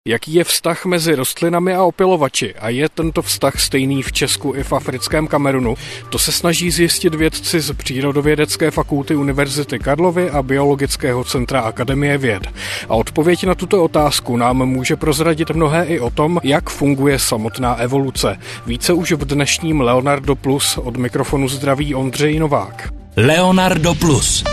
Jaký je vztah mezi rostlinami a opylovači a je tento vztah stejný v Česku i v africkém Kamerunu? To se snaží zjistit vědci z Přírodovědecké fakulty Univerzity Karlovy a Biologického centra Akademie věd. A odpověď na tuto otázku nám může prozradit mnohé i o tom, jak funguje samotná evoluce. Více už v dnešním Leonardo Plus. Od mikrofonu zdraví Ondřej Novák. Leonardo Plus.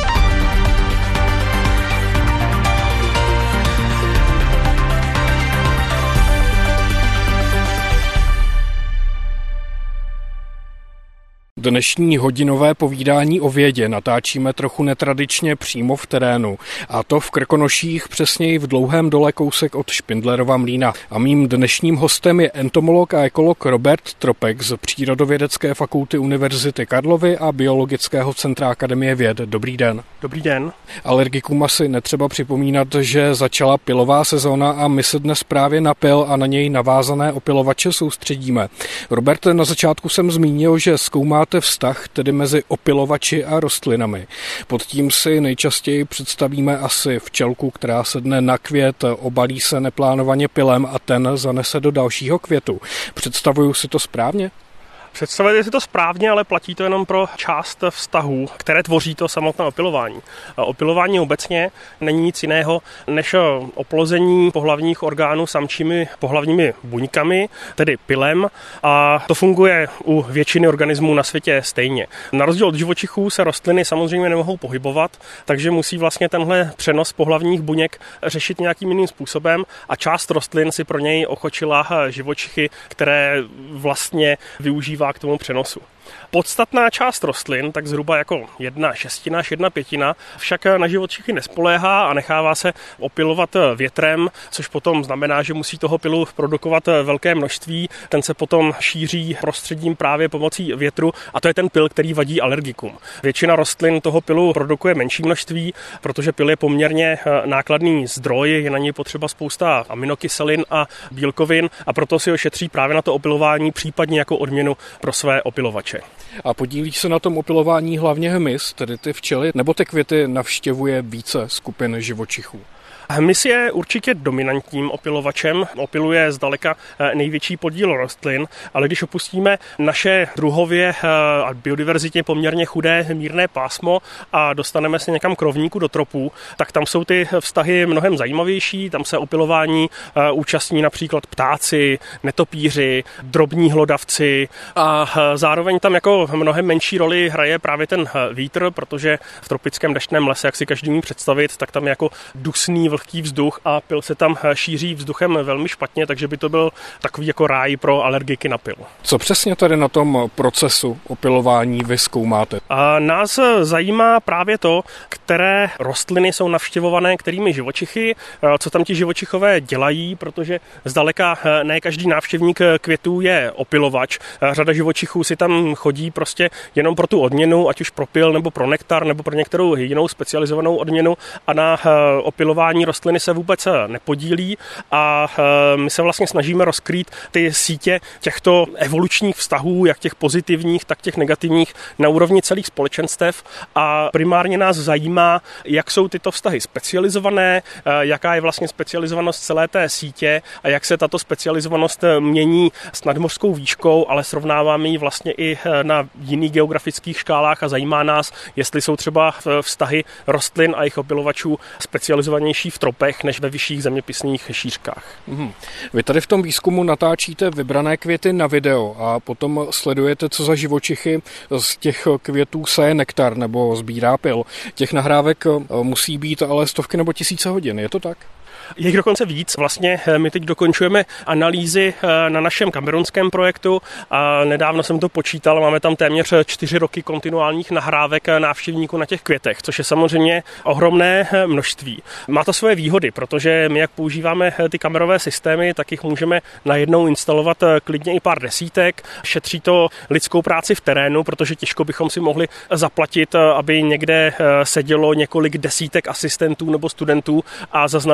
Dnešní hodinové povídání o vědě natáčíme trochu netradičně přímo v terénu, a to v Krkonoších, přesněji v Dlouhém dole kousek od Špindlerova mlýna. A mým dnešním hostem je entomolog a ekolog Robert Tropek z Přírodovědecké fakulty Univerzity Karlovy a Biologického centra Akademie věd. Dobrý den. Dobrý den. Alergikům asi netřeba připomínat, že začala pilová sezóna a my se dnes právě na pil a na něj navázané opylovače soustředíme. Robert, na začátku jsem zmínil, že zkoumáte vztah tedy mezi opylovači a rostlinami. Pod tím si nejčastěji představíme asi včelku, která sedne na květ, obalí se neplánovaně pilem a ten zanese do dalšího květu. Představuju si to správně? Představujete si to správně, ale platí to jenom pro část vztahů, které tvoří to samotné opylování. Opylování obecně není nic jiného než oplození pohlavních orgánů samčími pohlavními buňkami, tedy pilem, a to funguje u většiny organismů na světě stejně. Na rozdíl od živočichů se rostliny samozřejmě nemohou pohybovat, takže musí vlastně tenhle přenos pohlavních buněk řešit nějakým jiným způsobem a část rostlin si pro něj ochočila živočichy, které vlastně využívá k tomu přenosu. Podstatná část rostlin, tak zhruba jako 1/6 až 1/5, však na živočichy nespoléhá a nechává se opylovat větrem, což potom znamená, že musí toho pilu produkovat velké množství. Ten se potom šíří prostředím právě pomocí větru a to je ten pil, který vadí alergikům. Většina rostlin toho pilu produkuje menší množství, protože pil je poměrně nákladný zdroj, je na něj potřeba spousta aminokyselin a bílkovin a proto si ho šetří právě na to opylování, případně jako odměnu pro své opylovače. A podílí se na tom opylování hlavně hmyz, tedy ty včely, nebo ty květy navštěvuje více skupin živočichů? Hmyz je určitě dominantním opylovačem, opyluje zdaleka největší podíl rostlin, ale když opustíme naše druhově a biodiverzitě poměrně chudé mírné pásmo a dostaneme se někam k rovníku do tropů, tak tam jsou ty vztahy mnohem zajímavější, tam se opylování účastní například ptáci, netopíři, drobní hlodavci a zároveň tam jako mnohem menší roli hraje právě ten vítr, protože v tropickém deštném lese, jak si každý umí představit, tak tam je jako dusný vlhký vzduch a pil se tam šíří vzduchem velmi špatně, takže by to byl takový jako ráj pro alergiky na pil. Co přesně tady na tom procesu opylování vy zkoumáte? A nás zajímá právě to, které rostliny jsou navštěvované kterými živočichy, co tam ti živočichové dělají, protože zdaleka ne každý návštěvník květů je opylovač. Řada živočichů si tam chodí prostě jenom pro tu odměnu, ať už pro pil nebo pro nektar nebo pro některou jinou specializovanou odměnu a na opylování rostliny se vůbec nepodílí a my se vlastně snažíme rozkrýt ty sítě těchto evolučních vztahů, jak těch pozitivních, tak těch negativních na úrovni celých společenstev a primárně nás zajímá, jak jsou tyto vztahy specializované, jaká je vlastně specializovanost celé té sítě a jak se tato specializovanost mění s nadmořskou výškou, ale srovnáváme ji vlastně i na jiných geografických škálách a zajímá nás, jestli jsou třeba vztahy rostlin a jejich opylovačů specializovanější v tropech než ve vyšších zeměpisných šířkách. Vy tady v tom výzkumu natáčíte vybrané květy na video a potom sledujete, co za živočichy z těch květů seje nektar nebo sbírá pil. Těch nahrávek musí být ale stovky nebo tisíce hodin, je to tak? Je jich dokonce víc. Vlastně my teď dokončujeme analýzy na našem kamerunském projektu a nedávno jsem to počítal, máme tam téměř 4 roky kontinuálních nahrávek návštěvníků na těch květech, což je samozřejmě ohromné množství. Má to svoje výhody, protože my jak používáme ty kamerové systémy, tak jich můžeme najednou instalovat klidně i pár desítek. Šetří to lidskou práci v terénu, protože těžko bychom si mohli zaplatit, aby někde sedělo několik desítek asistentů nebo studentů a zaznamenávalo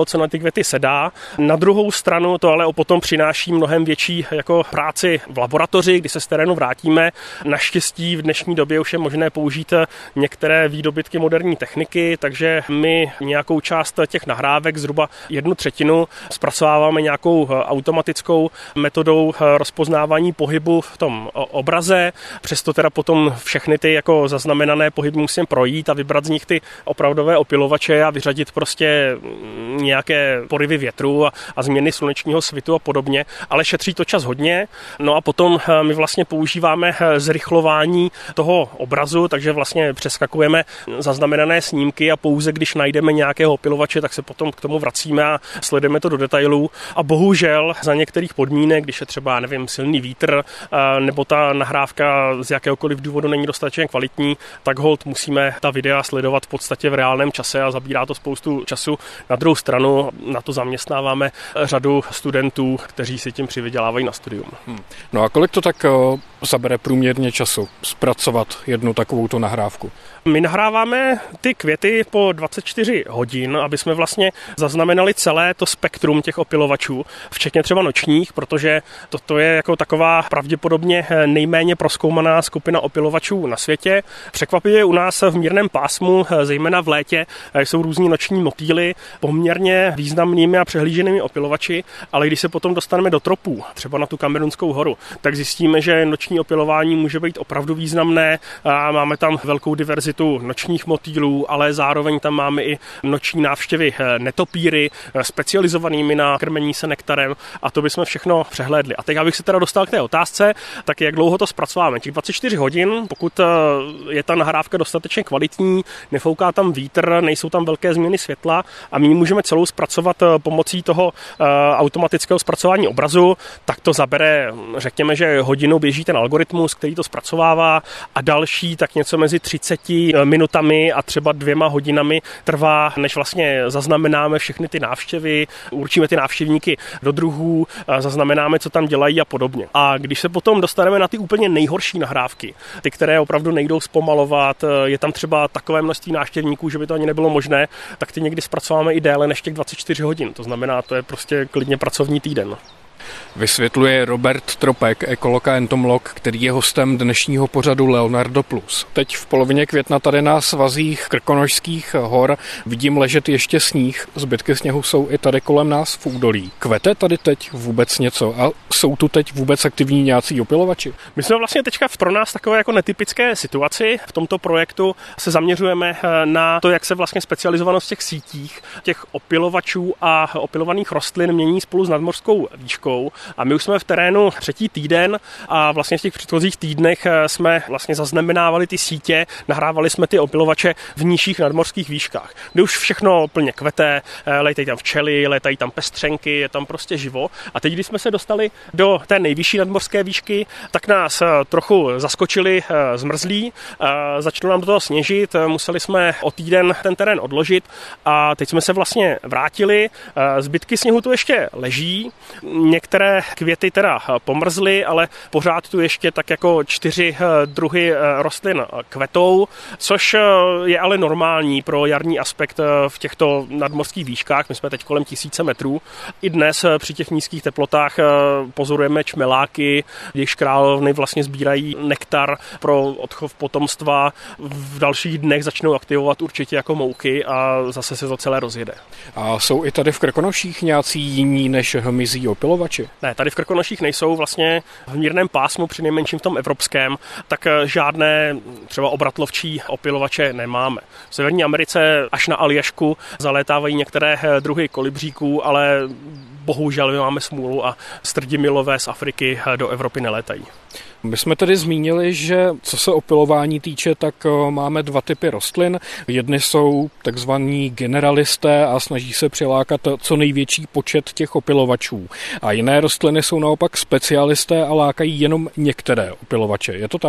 málo co na ty květy se dá. Na druhou stranu to ale potom přináší mnohem větší jako práci v laboratoři, kdy se z terénu vrátíme. Naštěstí v dnešní době už je možné použít některé výdobytky moderní techniky, takže my nějakou část těch nahrávek, zhruba 1/3, zpracováváme nějakou automatickou metodou rozpoznávání pohybu v tom obraze. Přesto teda potom všechny ty jako zaznamenané pohyby musím projít a vybrat z nich ty opravdové opilovače a vyřadit prostě nějaké poryvy větru a změny slunečního svitu a podobně, ale šetří to čas hodně. No a potom my vlastně používáme zrychlování toho obrazu, takže vlastně přeskakujeme zaznamenané snímky a pouze když najdeme nějakého opilovače, tak se potom k tomu vracíme a sledujeme to do detailů. A bohužel za některých podmínek, když je třeba, nevím, silný vítr nebo ta nahrávka z jakéhokoliv důvodu není dostatečně kvalitní, tak holt musíme ta videa sledovat v podstatě v reálném čase a zabírá to spoustu času. Na druhou stranu na to zaměstnáváme řadu studentů, kteří si tím přivydělávají na studium. No a kolik to tak zabere průměrně času zpracovat jednu takovouto nahrávku? My nahráváme ty květy po 24 hodin, aby jsme vlastně zaznamenali celé to spektrum těch opilovačů, včetně třeba nočních, protože toto je jako taková pravděpodobně nejméně prozkoumaná skupina opilovačů na světě. Překvapivě u nás v mírném pásmu, zejména v létě, jsou různí noční motýly poměrně významnými a přehlíženými opilovači, ale když se potom dostaneme do tropů, třeba na tu Kamerunskou horu, tak zjistíme, že noční opilování může být opravdu významné. A máme tam velkou diverzitu nočních motýlů, ale zároveň tam máme i noční návštěvy netopíry, specializovanými na krmení se nektarem, a to bychom všechno přehlédli. A teď, abych se teda dostal k té otázce, tak jak dlouho to zpracováme? Těch 24 hodin, pokud je ta nahrávka dostatečně kvalitní, nefouká tam vítr, nejsou tam velké změny světla a my můžeme celou zpracovat pomocí toho automatického zpracování obrazu, tak to zabere, řekněme, že hodinu běží ten algoritmus, který to zpracovává, a další tak něco mezi 30 minutami a třeba 2 hodinami trvá, než vlastně zaznamenáme všechny ty návštěvy, určíme ty návštěvníky do druhů, zaznamenáme, co tam dělají a podobně. A když se potom dostaneme na ty úplně nejhorší nahrávky, ty, které opravdu nejdou zpomalovat, je tam třeba takové množství návštěvníků, že by to ani nebylo možné, tak ty někdy zpracováme i déle než těch 24 hodin. To znamená, to je prostě klidně pracovní týden. Vysvětluje Robert Tropek, ekolog a entomolog, který je hostem dnešního pořadu Leonardo Plus. Teď v polovině května tady na svazích Krkonošských hor vidím ležet ještě sníh. Zbytky sněhu jsou i tady kolem nás v údolí. Kvete tady teď vůbec něco a jsou tu teď vůbec aktivní nějací opilovači? My jsme vlastně teďka pro nás takové jako netypické situaci. V tomto projektu se zaměřujeme na to, jak se vlastně specializovanost v těch sítích, těch opilovačů a opilovaných rostlin mění spolu s nadmořskou výškou. A my už jsme v terénu 3. týden a vlastně v těch předchozích týdnech jsme vlastně zaznamenávali ty sítě, nahrávali jsme ty opilovače v nižších nadmořských výškách, kde už všechno plně kvete, létají tam včely, létají tam pestřenky, je tam prostě živo. A teď, když jsme se dostali do té nejvyšší nadmořské výšky, tak nás trochu zaskočili zmrzlí, začalo nám do toho sněžit, museli jsme o týden ten terén odložit a teď jsme se vlastně vrátili. Zbytky sněhu tu ještě leží, některé květy teda pomrzly, ale pořád tu ještě tak jako 4 druhy rostlin kvetou, což je ale normální pro jarní aspekt v těchto nadmořských výškách. My jsme teď kolem 1000 metrů. I dnes při těch nízkých teplotách pozorujeme čmeláky, jejichž královny vlastně sbírají nektar pro odchov potomstva. V dalších dnech začnou aktivovat určitě jako mouchy a zase se to celé rozjede. A jsou i tady v Krkonoších nějací jiní než hmyzí opilovači? Ne, tady v Krkonoších nejsou, vlastně v mírném pásmu, přinejmenším v tom evropském, tak žádné třeba obratlovčí opilovače nemáme. V Severní Americe až na Aljašku zalétávají některé druhy kolibříků, ale bohužel my máme smůlu a strdimilové z Afriky do Evropy nelétají. My jsme tedy zmínili, že co se opilování týče, tak máme 2 typy rostlin. Jedny jsou takzvaní generalisté a snaží se přilákat co největší počet těch opilovačů. A jiné rostliny jsou naopak specialisté a lákají jenom některé opilovače. Je to tak?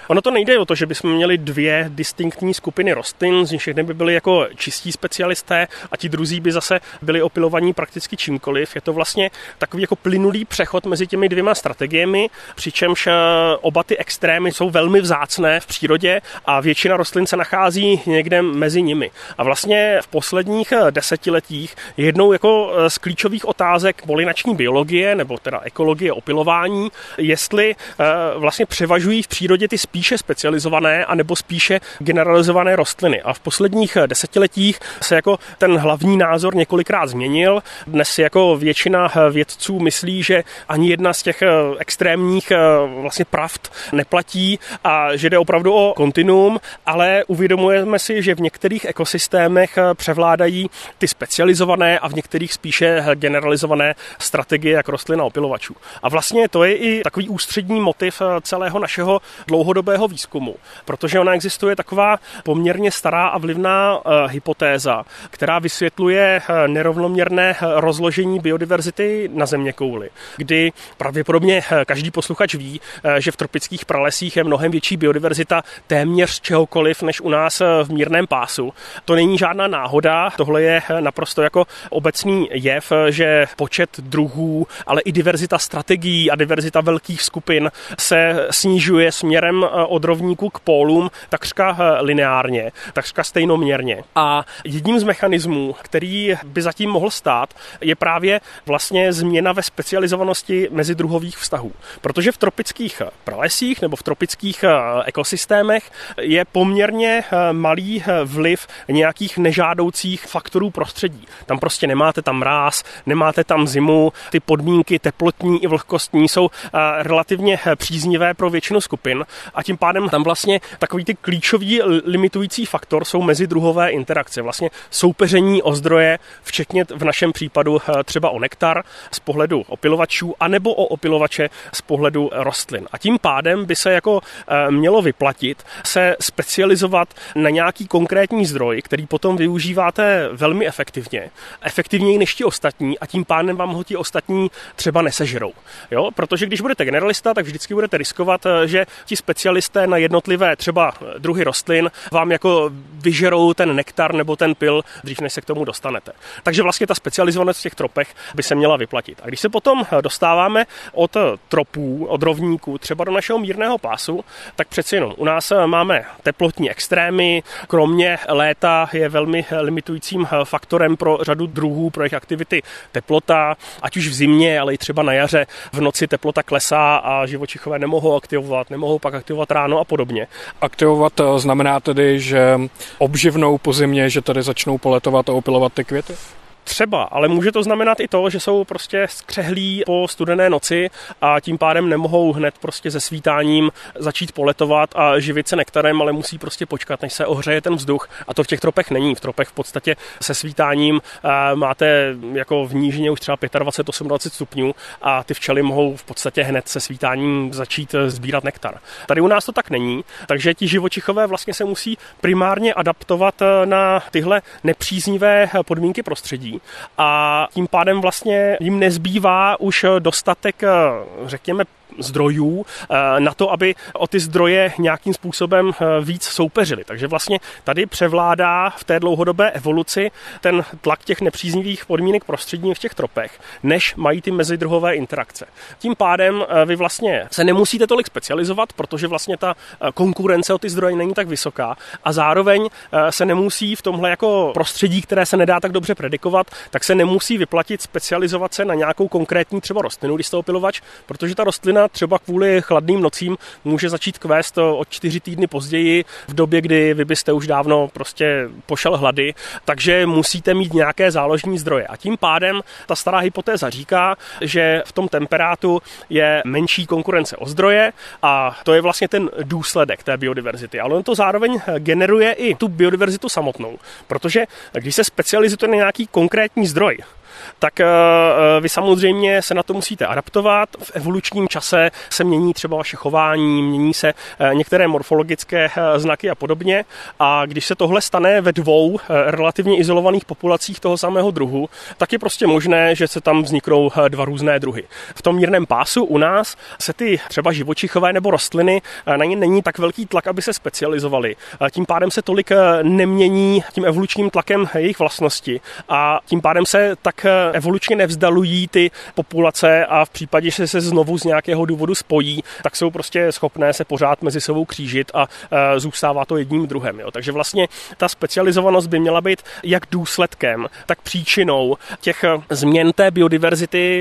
Ono to nejde o to, že bychom měli dvě distinktní skupiny rostlin, z nich by byli jako čistí specialisté a ti druzí by zase byli opilovaní prakticky čímkoliv. Je to vlastně takový jako plynulý přechod mezi těmi dvěma strategiemi, přičemž oba ty extrémy jsou velmi vzácné v přírodě a většina rostlin se nachází někde mezi nimi. A vlastně v posledních desetiletích jednou jako z klíčových otázek polinační biologie nebo teda ekologie opilování, jestli vlastně převažují v přírodě ty spíše specializované anebo spíše generalizované rostliny. A v posledních desetiletích se jako ten hlavní názor několikrát změnil. Dnes si jako většina vědců myslí, že ani jedna z těch extrémních vlastně pravd neplatí a že jde opravdu o kontinuum, ale uvědomujeme si, že v některých ekosystémech převládají ty specializované a v některých spíše generalizované strategie jak rostlin a opilovačů. A vlastně to je i takový ústřední motiv celého našeho dlouhodobého výzkumu, protože ona existuje taková poměrně stará a vlivná hypotéza, která vysvětluje nerovnoměrné rozložení biodiverzity na zeměkouli, kdy pravděpodobně každý posluchač ví, že v tropických pralesích je mnohem větší biodiverzita téměř čehokoliv než u nás v mírném pásu. To není žádná náhoda, tohle je naprosto jako obecný jev, že počet druhů, ale i diverzita strategií a diverzita velkých skupin se snižuje směrem od rovníku k pólům takřka lineárně, takřka stejnoměrně. A jedním z mechanismů, který by zatím mohl stát, je právě vlastně změna ve specializovanosti mezidruhových vztahů. Protože v tropických pralesích nebo v tropických ekosystémech je poměrně malý vliv nějakých nežádoucích faktorů prostředí. Tam prostě nemáte tam mráz, nemáte tam zimu, ty podmínky teplotní i vlhkostní jsou relativně příznivé pro většinu skupin a tím pádem tam vlastně takový ty klíčový limitující faktor jsou mezidruhové interakce, vlastně soupeření o zdroje, včetně v našem případu třeba o nektar z pohledu opilovačů anebo o opilovače z pohledu rostlin. A tím pádem by se jako mělo vyplatit se specializovat na nějaký konkrétní zdroj, který potom využíváte velmi efektivně, efektivněji než ti ostatní a tím pádem vám ho ti ostatní třeba nesežerou. Jo? Protože když budete generalista, tak vždycky budete riskovat, že ti specialisté na jednotlivé třeba druhy rostlin vám jako vyžerou ten nektar nebo ten pyl dřív, než se k tomu dostanete. Takže vlastně ta specializovanost v těch tropech by se měla vyplatit. A když se potom dostáváme od tropů, od rovníků třeba do našeho mírného pásu, tak přeci jenom u nás máme teplotní extrémy, kromě léta je velmi limitujícím faktorem pro řadu druhů, pro jejich aktivity teplota, ať už v zimě, ale i třeba na jaře v noci teplota klesá a živočichové nemohou aktivovat, nemohou pak aktivovat ráno a podobně. Aktivovat znamená tedy, že obživnou po zimě, že tady začnou poletovat a opilovat ty květy? Třeba, ale může to znamenat i to, že jsou prostě skřehlí po studené noci a tím pádem nemohou hned prostě se svítáním začít poletovat a živit se nektarem, ale musí prostě počkat, než se ohřeje ten vzduch. A to v těch tropech není. V tropech v podstatě se svítáním máte jako v nížině už třeba 25-28 stupňů a ty včely mohou v podstatě hned se svítáním začít sbírat nektar. Tady u nás to tak není, takže ti živočichové vlastně se musí primárně adaptovat na tyhle nepříznivé podmínky prostředí. A tím pádem vlastně jim nezbývá už dostatek, řekněme, zdrojů na to, aby o ty zdroje nějakým způsobem víc soupeřili. Takže vlastně tady převládá v té dlouhodobé evoluci ten tlak těch nepříznivých podmínek prostředí v těch tropech, než mají ty mezidruhové interakce. Tím pádem vy vlastně se nemusíte tolik specializovat, protože vlastně ta konkurence o ty zdroje není tak vysoká a zároveň se nemusí v tomhle jako prostředí, které se nedá tak dobře predikovat, tak se nemusí vyplatit specializovat se na nějakou konkrétní třeba rostlinu, když jste opilovač, protože ta rostlina třeba kvůli chladným nocím může začít kvést o 4 týdny později, v době, kdy vy byste už dávno prostě pošel hlady, takže musíte mít nějaké záložní zdroje. A tím pádem ta stará hypotéza říká, že v tom temperátu je menší konkurence o zdroje a to je vlastně ten důsledek té biodiverzity. Ale on to zároveň generuje i tu biodiverzitu samotnou, protože když se specializujete na nějaký konkrétní zdroj, tak vy samozřejmě se na to musíte adaptovat. V evolučním čase se mění třeba vaše chování, mění se některé morfologické znaky a podobně. A když se tohle stane ve dvou relativně izolovaných populacích toho samého druhu, tak je prostě možné, že se tam vzniknou dva různé druhy. V tom mírném pásu u nás se ty třeba živočichové nebo rostliny, na ně není tak velký tlak, aby se specializovaly. Tím pádem se tolik nemění tím evolučním tlakem jejich vlastnosti a tím pádem se tak evolučně nevzdalují ty populace a v případě, že se znovu z nějakého důvodu spojí, tak jsou prostě schopné se pořád mezi sebou křížit a zůstává to jedním druhem. Jo. Takže vlastně ta specializovanost by měla být jak důsledkem, tak příčinou těch změn té biodiverzity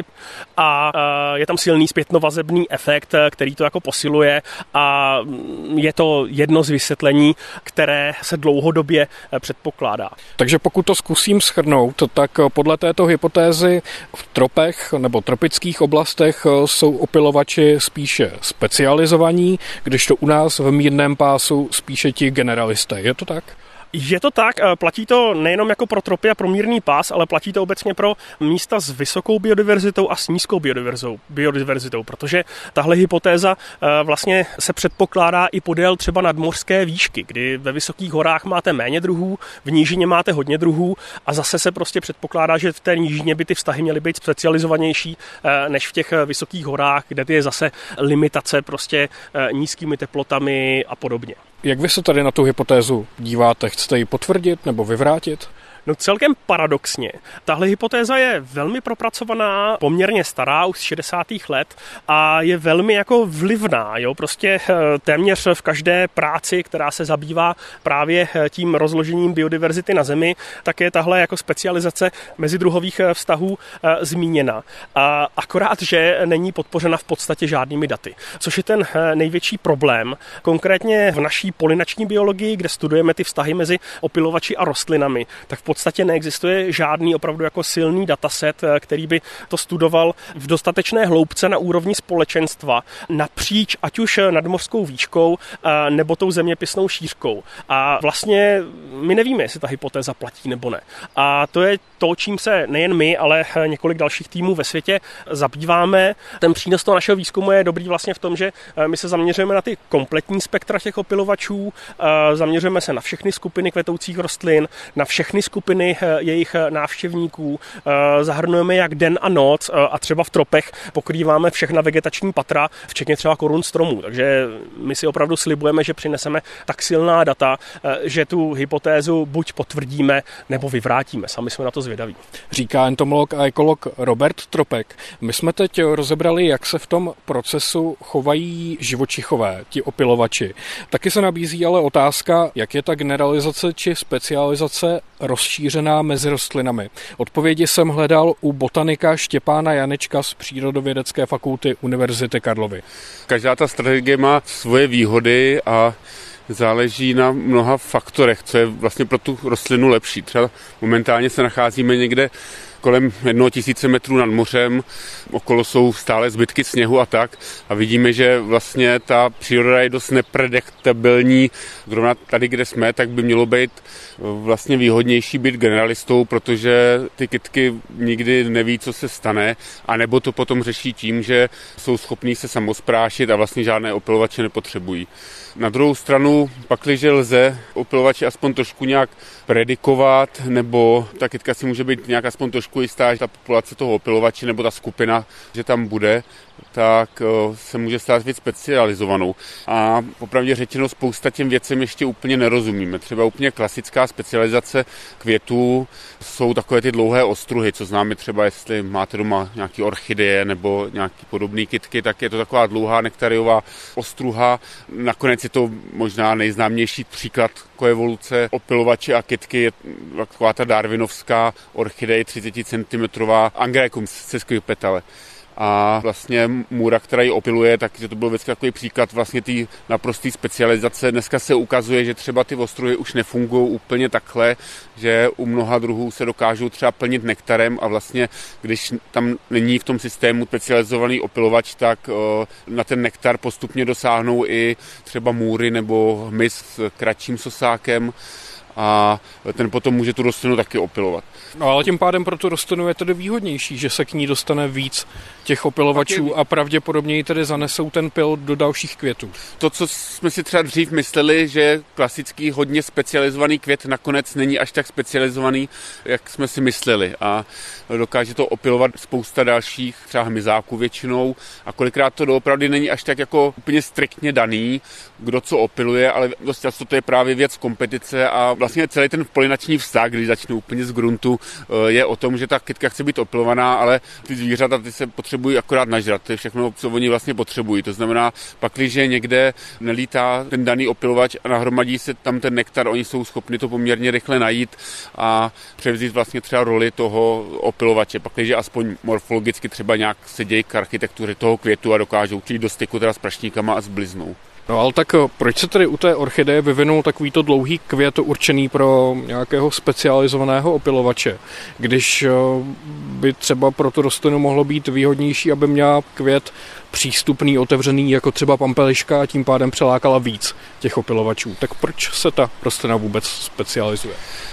a je tam silný zpětnovazebný efekt, který to jako posiluje a je to jedno z vysvětlení, které se dlouhodobě předpokládá. Takže pokud to zkusím shrnout, tak podle této hypotézy v tropech nebo tropických oblastech jsou opylovači spíše specializovaní, když to u nás v mírném pásu spíše ti generalisté. Je to tak? Je to tak, platí to nejenom jako pro tropy a pro mírný pás, ale platí to obecně pro místa s vysokou biodiverzitou a s nízkou biodiverzitou, protože tahle hypotéza vlastně se předpokládá i podél třeba nadmořské výšky, kdy ve vysokých horách máte méně druhů, v nížině máte hodně druhů a zase se prostě předpokládá, že v té nížině by ty vztahy měly být specializovanější než v těch vysokých horách, kde je zase limitace prostě nízkými teplotami a podobně. Jak vy se tady na tu hypotézu díváte? Chcete ji potvrdit nebo vyvrátit? No celkem paradoxně. Tahle hypotéza je velmi propracovaná, poměrně stará, už z 60. let a je velmi jako vlivná. Jo? Prostě téměř v každé práci, která se zabývá právě tím rozložením biodiverzity na Zemi, tak je tahle jako specializace mezidruhových vztahů zmíněna. A akorát, že není podpořena v podstatě žádnými daty. Což je ten největší problém. Konkrétně v naší polinační biologii, kde studujeme ty vztahy mezi opylovači a rostlinami, tak v podstatě neexistuje žádný opravdu jako silný dataset, který by to studoval v dostatečné hloubce na úrovni společenstva napříč ať už nadmořskou výškou nebo tou zeměpisnou šířkou. A vlastně my nevíme, jestli ta hypotéza platí nebo ne. A to je to, čím se nejen my, ale několik dalších týmů ve světě zabýváme. Ten přínos toho našeho výzkumu je dobrý vlastně v tom, že my se zaměřujeme na ty kompletní spektra těch opylovačů, zaměřujeme se na všechny skupiny kvetoucích rostlin, na všechny skupiny jejich návštěvníků, zahrnujeme jak den a noc a třeba v tropech pokrýváme všechna vegetační patra, včetně třeba korun stromů. Takže my si opravdu slibujeme, že přineseme tak silná data, že tu hypotézu buď potvrdíme, nebo vyvrátíme. Sami jsme na to zvědaví. Říká entomolog a ekolog Robert Tropek. My jsme teď rozebrali, jak se v tom procesu chovají živočichové, ti opylovači. Taky se nabízí ale otázka, jak je ta generalizace či specializace rozšířená mezi rostlinami. Odpovědi jsem hledal u botanika Štěpána Janečka z Přírodovědecké fakulty Univerzity Karlovy. Každá ta strategie má svoje výhody a záleží na mnoha faktorech, co je vlastně pro tu rostlinu lepší. Třeba momentálně se nacházíme někde kolem 1000 metrů nad mořem, okolo jsou stále zbytky sněhu a tak a vidíme, že vlastně ta příroda je dost neprediktabilní. Zrovna tady, kde jsme, tak by mělo být vlastně výhodnější být generalistou, protože ty kytky nikdy neví, co se stane, anebo to potom řeší tím, že jsou schopní se samosprášit a vlastně žádné opylovače nepotřebují. Na druhou stranu, pakliže lze opylovače aspoň trošku nějak predikovat, nebo ta kytka si může být nějak aspoň trošku jistá, že ta populace toho opylovače nebo ta skupina, že tam bude, tak se může stát věc specializovanou. A popravdě řečeno spousta těm věcem ještě úplně nerozumíme. Třeba úplně klasická specializace květů jsou takové ty dlouhé ostruhy, co známe třeba, jestli máte doma nějaký orchideje nebo nějaký podobný kytky, tak je to taková dlouhá nektariová ostruha. Nakonec je to možná nejznámější příklad koevoluce opylovače a kytky, je taková ta darwinovská orchidej 30 cm Angræcum sesquipetale. A vlastně můra, která ji opyluje, takže to byl vždycky takový příklad vlastně té naprosté specializace. Dneska se ukazuje, že třeba ty ostruhy už nefungují úplně takhle, že u mnoha druhů se dokážou třeba plnit nektarem a vlastně, když tam není v tom systému specializovaný opylovač, tak na ten nektar postupně dosáhnou i třeba můry nebo hmyz s kratším sosákem. a ten potom může tu rostlinu taky opylovat. No ale tím pádem pro tu rostlinu je tedy výhodnější, že se k ní dostane víc těch opylovačů a pravděpodobně ji tedy zanesou ten pyl do dalších květů. To, co jsme si třeba dřív mysleli, že klasický hodně specializovaný květ nakonec není až tak specializovaný, jak jsme si mysleli, a dokáže to opylovat spousta dalších třeba hmyzáků většinou a kolikrát to doopravdy není až tak jako úplně striktně daný, kdo co opyluje, ale dost často to je právě věc kompetice a vlastně celý ten polinační vztah, když začne úplně z gruntu, je o tom, že ta kytka chce být opylovaná, ale ty zvířata ty se potřebují akorát nažrat, to je všechno, co oni vlastně potřebují. To znamená, pakliže někde nelítá ten daný opylovač a nahromadí se tam ten nektar, oni jsou schopni to poměrně rychle najít a převzít vlastně třeba roli toho opylovače, pakliže aspoň morfologicky třeba nějak se dějí k architektuře toho květu a dokážou přijít do styku teda s prašníkama a s bliznou. No ale tak proč se tedy u té orchideje vyvinul takovýto dlouhý květ určený pro nějakého specializovaného opylovače, když by třeba pro tu rostlinu mohlo být výhodnější, aby měla květ přístupný, otevřený, jako třeba pampeliška a tím pádem přilákala víc těch opylovačů. Tak proč se ta rostlina vůbec specializuje?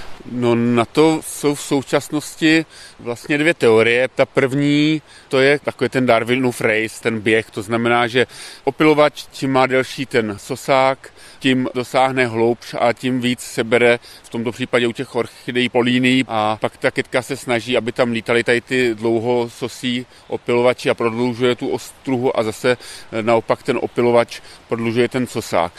No na to jsou v současnosti vlastně dvě teorie. Ta první, to je takový ten Darwinův race, ten běh, to znamená, že opylovač, čím má delší ten sosák, tím dosáhne hloubš a tím víc se bere, v tomto případě u těch orchidejí polínií, a pak ta kytka se snaží, aby tam lítaly tady ty dlouhososí opylovači a prodlužuje tu ostruhu a zase naopak ten opylovač prodlužuje ten sosák.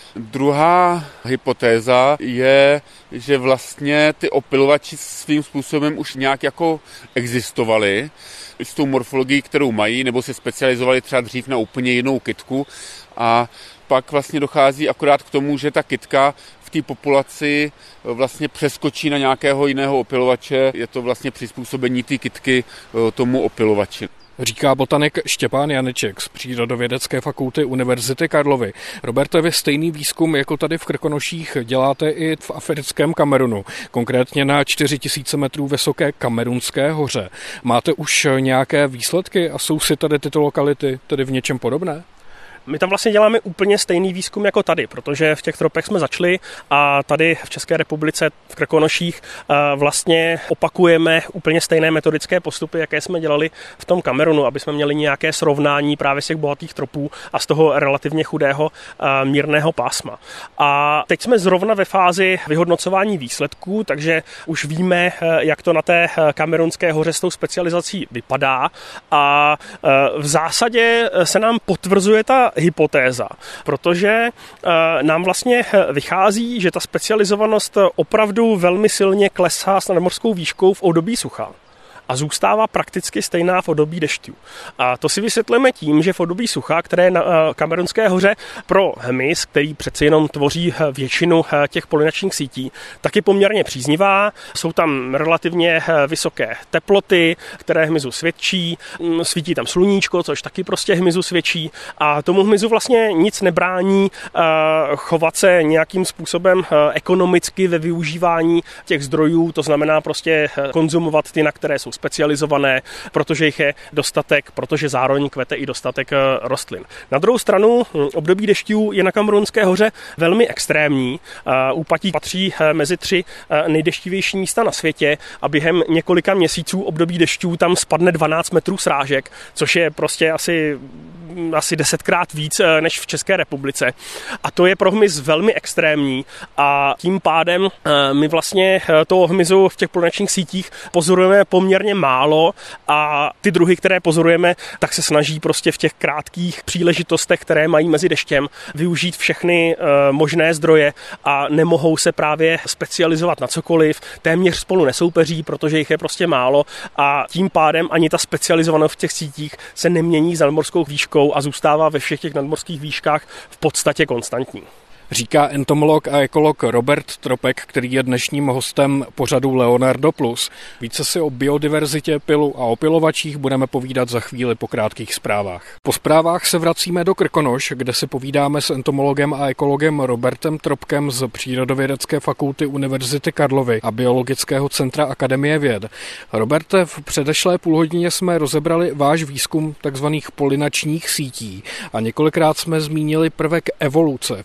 Druhá hypotéza je, že vlastně ty opylovači svým způsobem už nějak jako existovaly s tou morfologií, kterou mají, nebo se specializovali třeba dřív na úplně jinou kytku a pak vlastně dochází akorát k tomu, že ta kytka v té populaci vlastně přeskočí na nějakého jiného opylovače. Je to vlastně přizpůsobení té kytky tomu opylovači. Říká botanik Štěpán Janeček z Přírodovědecké fakulty Univerzity Karlovy. Roberte, vy stejný výzkum jako tady v Krkonoších děláte i v africkém Kamerunu, konkrétně na 4000 metrů vysoké Kamerunské hoře. Máte už nějaké výsledky a jsou si tady tyto lokality tedy v něčem podobné? My tam vlastně děláme úplně stejný výzkum jako tady, protože v těch tropech jsme začali a tady v České republice v Krkonoších vlastně opakujeme úplně stejné metodické postupy, jaké jsme dělali v tom Kamerunu, aby jsme měli nějaké srovnání právě z těch bohatých tropů a z toho relativně chudého mírného pásma. A teď jsme zrovna ve fázi vyhodnocování výsledků, takže už víme, jak to na té Kamerunské hoře s tou specializací vypadá a v zásadě se nám potvrzuje ta hypotéza, protože nám vlastně vychází, že ta specializovanost opravdu velmi silně klesá s nadmořskou výškou v období sucha a zůstává prakticky stejná v období dešťů. A to si vysvětlíme tím, že v období sucha, které je na Kamerunské hoře pro hmyz, který přeci jenom tvoří většinu těch polinačních sítí, tak je poměrně příznivá. Jsou tam relativně vysoké teploty, které hmyzu svědčí, svítí tam sluníčko, což taky prostě hmyzu svědčí a tomu hmyzu vlastně nic nebrání chovat se nějakým způsobem ekonomicky ve využívání těch zdrojů, to znamená prostě konzumovat ty, na které jsou specializované, protože jich je dostatek, protože zároveň kvete i dostatek rostlin. Na druhou stranu období dešťů je na Kamerunské hoře velmi extrémní. Úpatí patří mezi 3 nejdeštivější místa na světě a během několika měsíců období dešťů tam spadne 12 metrů srážek, což je prostě asi 10krát víc než v České republice. A to je pro hmyz velmi extrémní a tím pádem my vlastně toho hmyzu v těch polinačních sítích pozorujeme poměrně málo a ty druhy, které pozorujeme, tak se snaží prostě v těch krátkých příležitostech, které mají mezi deštěm, využít všechny možné zdroje a nemohou se právě specializovat na cokoliv, téměř spolu nesoupeří, protože jich je prostě málo a tím pádem ani ta specializovanost v těch sítích se nemění s nadmořskou výškou a zůstává ve všech těch nadmořských výškách v podstatě konstantní. Říká entomolog a ekolog Robert Tropek, který je dnešním hostem pořadu Leonardo Plus. Více si o biodiverzitě, pylu a opylovačích budeme povídat za chvíli po krátkých zprávách. Po zprávách se vracíme do Krkonoš, kde si povídáme s entomologem a ekologem Robertem Tropkem z Přírodovědecké fakulty Univerzity Karlovy a Biologického centra Akademie věd. Roberte, v předešlé půlhodině jsme rozebrali váš výzkum tzv. Polinačních sítí a několikrát jsme zmínili prvek evoluce v opylování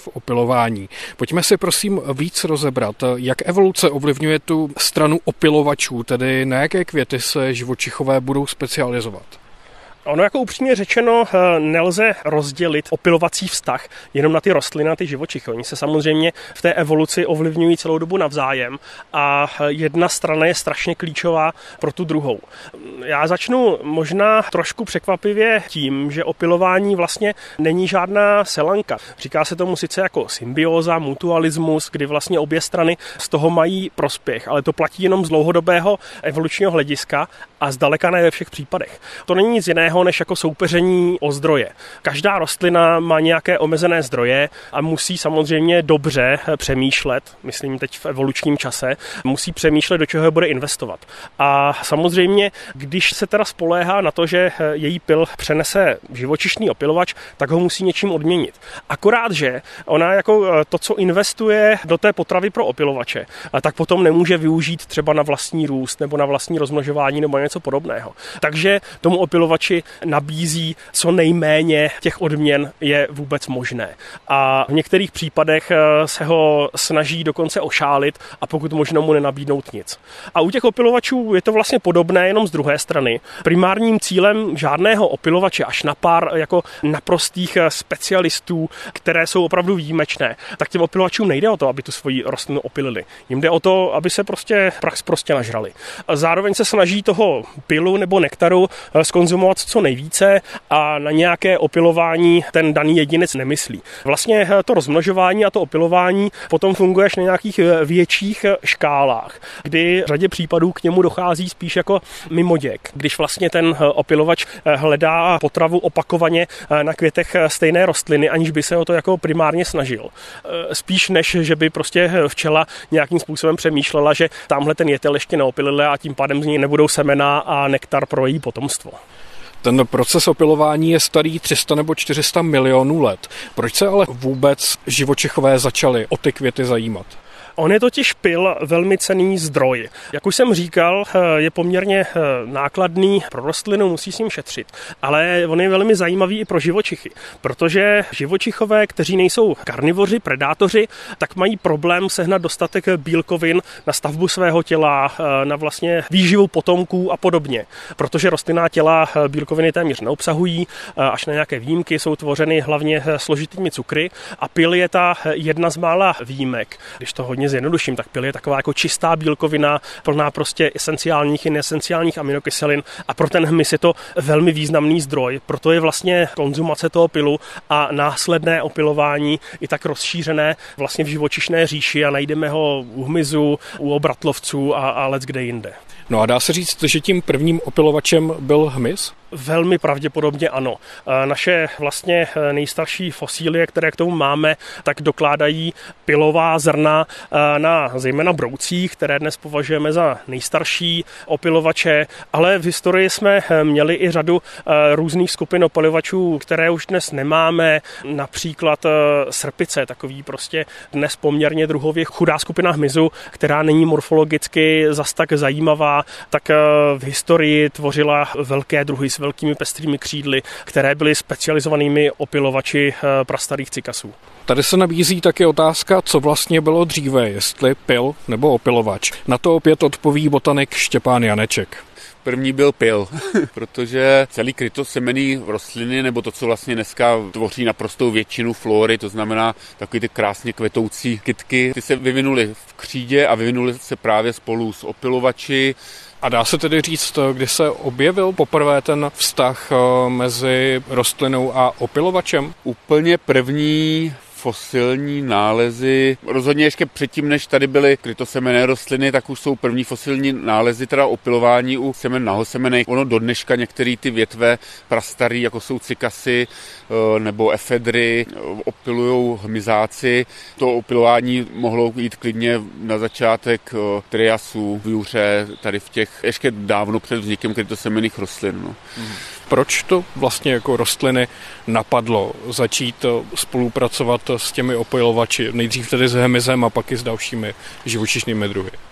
opilování. Pojďme si prosím víc rozebrat, jak evoluce ovlivňuje tu stranu opilovačů, tedy na jaké květy se živočichové budou specializovat. Ono jako upřímně řečeno nelze rozdělit opilovací vztah jenom na ty rostliny a ty živočichy. Oni se samozřejmě v té evoluci ovlivňují celou dobu navzájem a jedna strana je strašně klíčová pro tu druhou. Já začnu možná trošku překvapivě tím, že opilování vlastně není žádná selanka. Říká se tomu sice jako symbióza, mutualismus, kdy vlastně obě strany z toho mají prospěch, ale to platí jenom z dlouhodobého evolučního hlediska a zdaleka ne ve všech případech. To není nic jiného než jako soupeření o zdroje. Každá rostlina má nějaké omezené zdroje a musí samozřejmě dobře přemýšlet, myslím teď v evolučním čase, musí přemýšlet, do čeho bude investovat. A samozřejmě, když se teda spoléhá na to, že její pil přenese živočišný opilovač, tak ho musí něčím odměnit. Akorát, že ona jako to, co investuje do té potravy pro opilovače, tak potom nemůže využít třeba na vlastní růst nebo na vlastní rozmnožování nebo něco podobného. Takže tomu opilovači nabízí co nejméně těch odměn je vůbec možné. A v některých případech se ho snaží dokonce ošálit a pokud možno mu nenabídnout nic. A u těch opilovačů je to vlastně podobné, jenom z druhé strany. Primárním cílem žádného opilovače až na pár jako naprostých specialistů, které jsou opravdu výjimečné, tak těm opilovačům nejde o to, aby tu svoji rostlinu opilili. Jim jde o to, aby se prostě nažrali. A zároveň se snaží toho pilu nebo nektaru zkonzumovat co nejvíce a na nějaké opilování ten daný jedinec nemyslí. Vlastně to rozmnožování a to opilování potom funguje až na nějakých větších škálách, kdy v řadě případů k němu dochází spíš jako mimoděk, když vlastně ten opilovač hledá potravu opakovaně na květech stejné rostliny, aniž by se o to jako primárně snažil. Spíš než, že by prostě včela nějakým způsobem přemýšlela, že tamhle ten jetel ještě neopilili a tím pádem z něj nebudou semena a nektar pro její potomstvo. Ten proces opilování je starý 300 nebo 400 milionů let. Proč se ale vůbec živočichové začali o ty květy zajímat? On je totiž pil velmi cenný zdroj. Jak už jsem říkal, je poměrně nákladný pro rostlinu, musí s ním šetřit. Ale on je velmi zajímavý i pro živočichy, protože živočichové, kteří nejsou karnivoři, predátoři, tak mají problém sehnat dostatek bílkovin na stavbu svého těla, na vlastně výživu potomků a podobně. Protože rostlinná těla bílkoviny téměř neobsahují, až na nějaké výjimky jsou tvořeny hlavně složitými cukry a pil je ta jedna z mála výjimek. Když to hodně zjednoduším, tak pil je taková jako čistá bílkovina, plná prostě esenciálních i neesenciálních aminokyselin a pro ten hmyz je to velmi významný zdroj. Proto je vlastně konzumace toho pilu a následné opilování i tak rozšířené vlastně v živočišné říši a najdeme ho u hmyzu, u obratlovců a leckde jinde. No a dá se říct, že tím prvním opilovačem byl hmyz? Velmi pravděpodobně ano. Naše vlastně nejstarší fosílie, které k tomu máme, tak dokládají pilová zrna na zejména broucích, které dnes považujeme za nejstarší opilovače, ale v historii jsme měli i řadu různých skupin opilovačů, které už dnes nemáme, například srpice, takový prostě dnes poměrně druhově chudá skupina hmyzu, která není morfologicky zas tak zajímavá, tak v historii tvořila velké druhy s velkými pestrými křídly, které byly specializovanými opilovači prastarých cykasů. Tady se nabízí také otázka, co vlastně bylo dříve, jestli pil nebo opilovač. Na to opět odpoví botanik Štěpán Janeček. První byl pil, protože celý krytosemenný rostliny, nebo to, co vlastně dneska tvoří naprostou většinu flóry, to znamená takový ty krásně kvetoucí kytky, ty se vyvinuly v křídě a vyvinuly se právě spolu s opilovači. A dá se tedy říct, kdy se objevil poprvé ten vztah mezi rostlinou a opilovačem? Úplně první fosilní nálezy, rozhodně ještě předtím, než tady byly krytosemenné rostliny, tak už jsou první fosilní nálezy, teda opilování u semen nahosemenek. Ono do dneška některé ty větve prastarý, jako jsou cykasy nebo efedry, opilujou hmyzáci. To opilování mohlo jít klidně na začátek triasů, výuře, tady v těch ještě dávno před vznikem krytosemenných rostlin. No. Proč to vlastně jako rostliny napadlo začít spolupracovat s těmi opilovači, nejdřív tedy s hmyzem a pak i s dalšími živočišnými druhy?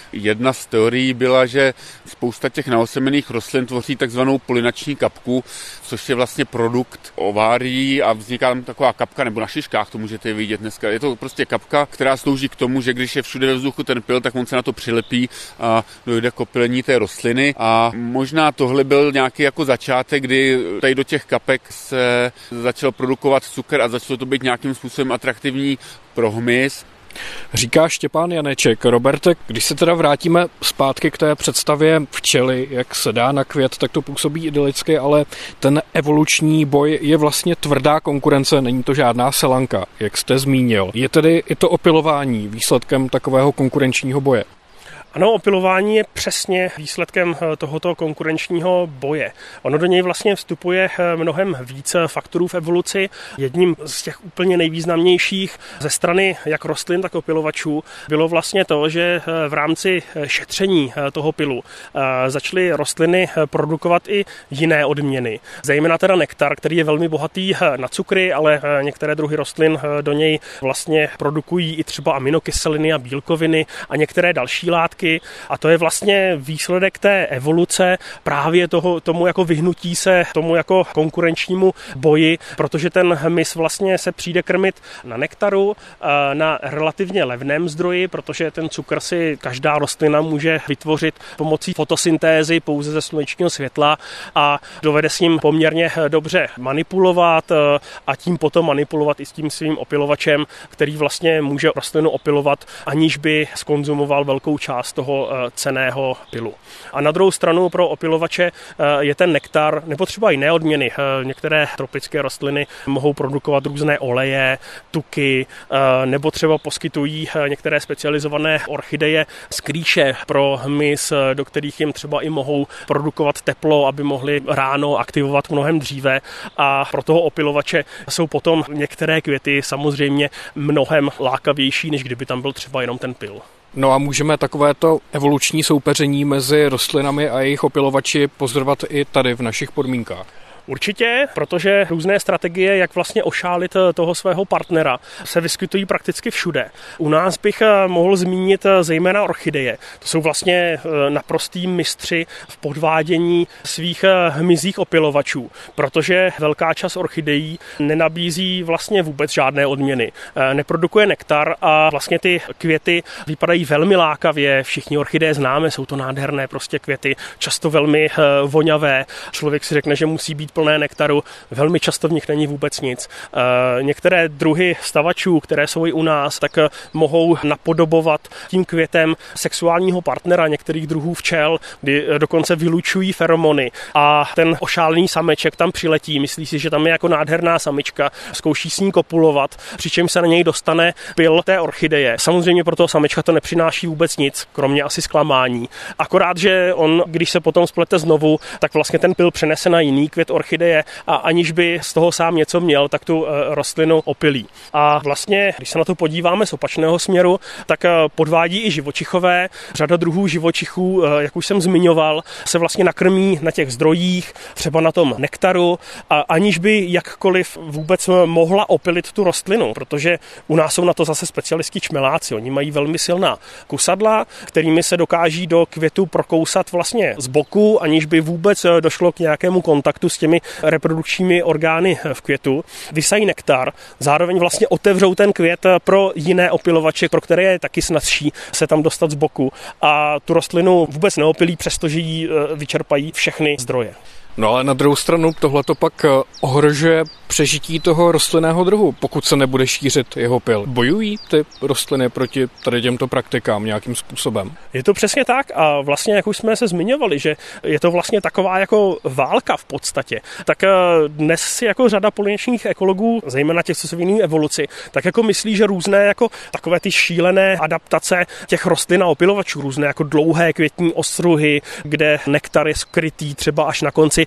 Jedna z teorií byla, že spousta těch naosemenných rostlin tvoří takzvanou polinační kapku, což je vlastně produkt ovárií a vzniká tam taková kapka, nebo na šiškách to můžete vidět dneska. Je to prostě kapka, která slouží k tomu, že když je všude ve vzduchu ten pyl, tak on se na to přilepí a dojde k opylení té rostliny. A možná tohle byl nějaký jako začátek, kdy tady do těch kapek se začal produkovat cukr a začalo to být nějakým způsobem atraktivní pro hmyz. Říká Štěpán Janeček. Roberte, když se teda vrátíme zpátky k té představě včely, jak se dá na květ, tak to působí idylicky, ale ten evoluční boj je vlastně tvrdá konkurence, není to žádná selanka, jak jste zmínil. Je tedy i to opylování výsledkem takového konkurenčního boje? Ano, opylování je přesně výsledkem tohoto konkurenčního boje. Ono do něj vlastně vstupuje mnohem víc faktorů v evoluci. Jedním z těch úplně nejvýznamnějších ze strany jak rostlin, tak opylovačů bylo vlastně to, že v rámci šetření toho pylu začaly rostliny produkovat i jiné odměny. Zejména teda nektar, který je velmi bohatý na cukry, ale některé druhy rostlin do něj vlastně produkují i třeba aminokyseliny a bílkoviny a některé další látky. A to je vlastně výsledek té evoluce právě tomu jako vyhnutí se tomu jako konkurenčnímu boji, protože ten hmyz vlastně se přijde krmit na nektaru, na relativně levném zdroji, protože ten cukr si každá rostlina může vytvořit pomocí fotosyntézy pouze ze slunečního světla a dovede s ním poměrně dobře manipulovat a tím potom manipulovat i s tím svým opylovačem, který vlastně může rostlinu opylovat, aniž by zkonzumoval velkou část toho cenného pylu. A na druhou stranu pro opylovače je ten nektar, nebo třeba jiné odměny. Některé tropické rostliny mohou produkovat různé oleje, tuky, nebo třeba poskytují některé specializované orchideje skrýše pro hmyz, do kterých jim třeba i mohou produkovat teplo, aby mohli ráno aktivovat mnohem dříve. A pro toho opylovače jsou potom některé květy samozřejmě mnohem lákavější, než kdyby tam byl třeba jenom ten pyl. No a můžeme takovéto evoluční soupeření mezi rostlinami a jejich opylovači pozorovat i tady v našich podmínkách? Určitě, protože různé strategie, jak vlastně ošálit toho svého partnera, se vyskytují prakticky všude. U nás bych mohl zmínit zejména orchideje. To jsou vlastně naprostý mistři v podvádění svých hmyzích opylovačů, protože velká část orchidejí nenabízí vlastně vůbec žádné odměny. Neprodukuje nektar a vlastně ty květy vypadají velmi lákavě. Všichni orchideje známe, jsou to nádherné prostě květy, často velmi voňavé. Člověk si řekne, že musí být plné nektaru, velmi často v nich není vůbec nic. Některé druhy stavačů, které jsou i u nás, tak mohou napodobovat tím květem sexuálního partnera některých druhů včel, kdy dokonce vylučují feromony a ten ošálený sameček tam přiletí, myslí si, že tam je jako nádherná samička, zkouší s ní kopulovat, přičemž se na něj dostane pyl té orchideje. Samozřejmě pro toho samečka to nepřináší vůbec nic, kromě asi zklamání. Akorát, že on, když se potom splete znovu, tak vlastně ten pyl přenese na jiný květ orchideje a aniž by z toho sám něco měl, tak tu rostlinu opylí. A vlastně, když se na to podíváme z opačného směru, tak podvádí i živočichové. Řada druhů živočichů, jak už jsem zmiňoval, se vlastně nakrmí na těch zdrojích, třeba na tom nektaru, a aniž by jakkoliv vůbec mohla opylit tu rostlinu, protože u nás jsou na to zase specialistní čmeláci. Oni mají velmi silná kusadla, kterými se dokáží do květu prokousat vlastně z boku, aniž by vůbec došlo k nějakému kontaktu s těmi reprodukčními orgány v květu, vysají nektar, zároveň vlastně otevřou ten květ pro jiné opylovače, pro které je taky snazší se tam dostat z boku a tu rostlinu vůbec neopylí, přestože jí vyčerpají všechny zdroje. No ale na druhou stranu tohleto pak ohrožuje přežití toho rostlinného druhu, pokud se nebude šířit jeho pyl. Bojují ty rostliny proti tady těmto praktikám nějakým způsobem? Je to přesně tak a vlastně, jak už jsme se zmiňovali, že je to vlastně taková jako válka v podstatě, tak dnes si jako řada polinačních ekologů, zejména těch, co se věnují evoluci, tak jako myslí, že různé jako takové ty šílené adaptace těch rostlin a opylovačů, různé jako dlouhé květní ostruhy, kde nektar je skrytý třeba až na konci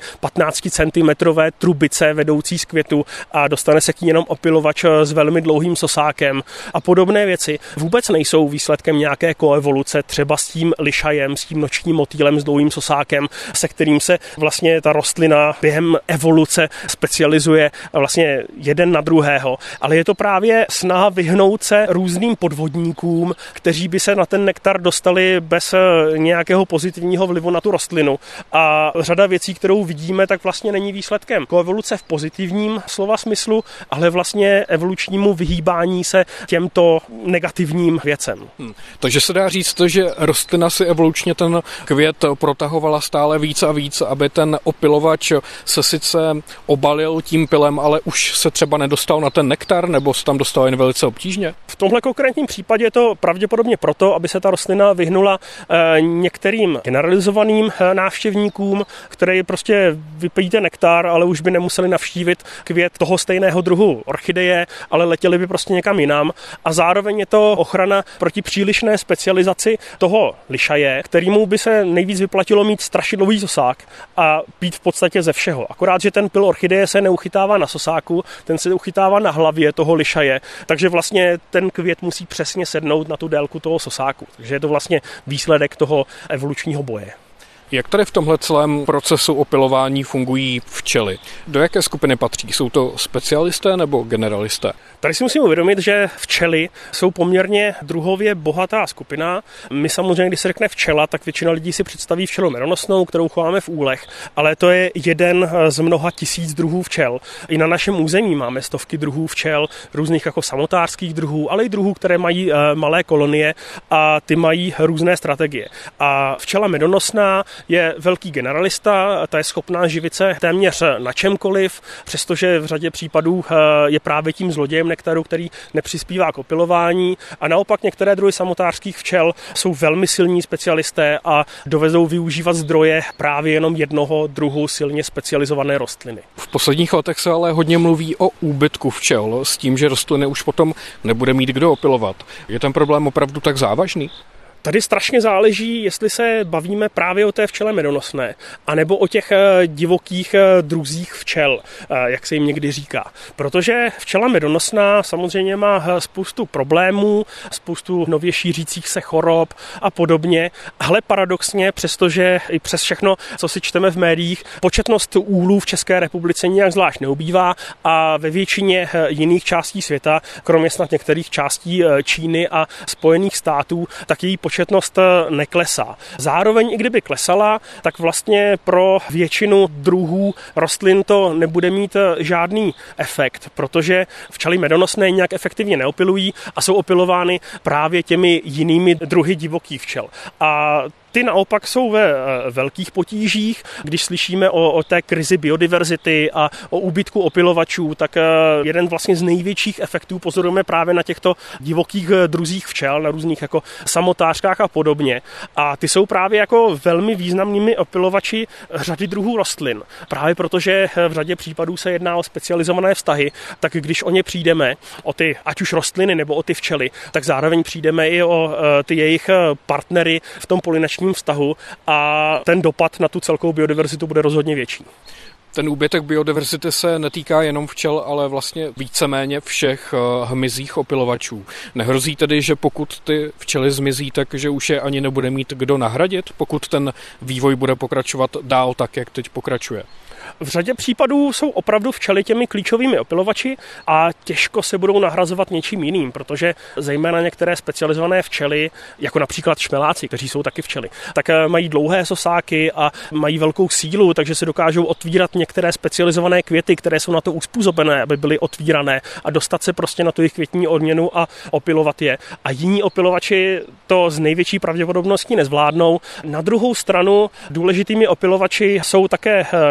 15 cm trubice vedoucí z květu a dostane se k ní jenom opilovač s velmi dlouhým sosákem a podobné věci vůbec nejsou výsledkem nějaké koevoluce, třeba s tím lišajem, s tím nočním motýlem s dlouhým sosákem, se kterým se vlastně ta rostlina během evoluce specializuje vlastně jeden na druhého, ale je to právě snaha vyhnout se různým podvodníkům, kteří by se na ten nektar dostali bez nějakého pozitivního vlivu na tu rostlinu. A řada věcí, kterou vidíme, tak vlastně není výsledkem koevoluce v pozitivním slova smyslu, ale vlastně evolučnímu vyhýbání se těmto negativním věcem. Takže se dá říct, že rostlina si evolučně ten květ protahovala stále víc a víc, aby ten opilovač se sice obalil tím pilem, ale už se třeba nedostal na ten nektar, nebo se tam dostal jen velice obtížně? V tomhle konkrétním případě je to pravděpodobně proto, aby se ta rostlina vyhnula některým generalizovaným návštěvníkům, které prostě vypijíte nektar, ale už by nemuseli navštívit květ toho stejného druhu orchideje, ale letěli by prostě někam jinam. A zároveň je to ochrana proti přílišné specializaci toho lišaje, kterému by se nejvíc vyplatilo mít strašidlový sosák a pít v podstatě ze všeho. Akorát, že ten pil orchideje se neuchytává na sosáku, ten se uchytává na hlavě toho lišaje, takže vlastně ten květ musí přesně sednout na tu délku toho sosáku. Takže je to vlastně výsledek toho evolučního boje. Jak tady v tomhle celém procesu opilování fungují včely? Do jaké skupiny patří? Jsou to specialisté nebo generalisté? Tady si musím uvědomit, že včely jsou poměrně druhově bohatá skupina. My samozřejmě, když se řekne včela, tak většina lidí si představí včelu medonosnou, kterou chováme v úlech, ale to je jeden z mnoha tisíc druhů včel. I na našem území máme stovky druhů včel, různých jako samotářských druhů, ale i druhů, které mají malé kolonie a ty mají různé strategie. A včela medonosná je velký generalista, ta je schopná živit se téměř na čemkoliv, přestože v řadě případů je právě tím zlodějem nektaru, který nepřispívá k opilování, a naopak některé druhy samotářských včel jsou velmi silní specialisté a dovedou využívat zdroje právě jenom jednoho druhu silně specializované rostliny. V posledních letech se ale hodně mluví o úbytku včel s tím, že rostliny už potom nebude mít kdo opilovat. Je ten problém opravdu tak závažný? Tady strašně záleží, jestli se bavíme právě o té včele medonosné, anebo o těch divokých druzích včel, jak se jim někdy říká. Protože včela medonosná samozřejmě má spoustu problémů, spoustu nově šířících se chorob a podobně, ale paradoxně, přestože i přes všechno, co si čteme v médiích, početnost úlů v České republice nijak zvlášť neubývá a ve většině jiných částí světa, kromě snad některých částí Číny a Spojených států, tak její početnost neklesá. Zároveň, i kdyby klesala, tak vlastně pro většinu druhů rostlin to nebude mít žádný efekt, protože včely medonosné nějak efektivně neopilují a jsou opilovány právě těmi jinými druhy divokých včel. A ty naopak jsou ve velkých potížích. Když slyšíme o té krizi biodiverzity a o úbytku opilovačů, tak jeden vlastně z největších efektů pozorujeme právě na těchto divokých druzích včel, na různých jako samotářkách a podobně. A ty jsou právě jako velmi významnými opilovači řady druhů rostlin. Právě protože v řadě případů se jedná o specializované vztahy, tak když o ně přijdeme, o ty ať už rostliny nebo o ty včely, tak zároveň přijdeme i o ty jejich partnery v tom polinačním vztahu a ten dopad na tu celkovou biodiverzitu bude rozhodně větší. Ten úbytek biodiverzity se netýká jenom včel, ale vlastně víceméně všech hmyzích opilovačů. Nehrozí tedy, že pokud ty včely zmizí, takže už je ani nebude mít kdo nahradit, pokud ten vývoj bude pokračovat dál tak, jak teď pokračuje? V řadě případů jsou opravdu včely těmi klíčovými opilovači a těžko se budou nahrazovat něčím jiným, protože zejména některé specializované včely, jako například šmeláci, kteří jsou taky včely, tak mají dlouhé sosáky a mají velkou sílu, takže se dokážou otvírat některé specializované květy, které jsou na to uspůsobené, aby byly otvírané a dostat se prostě na tu jejich květní odměnu a opilovat je. A jiní opilovači to z největší pravděpodobností nezvládnou. Na druhou stranu důležitými opilovači jsou také například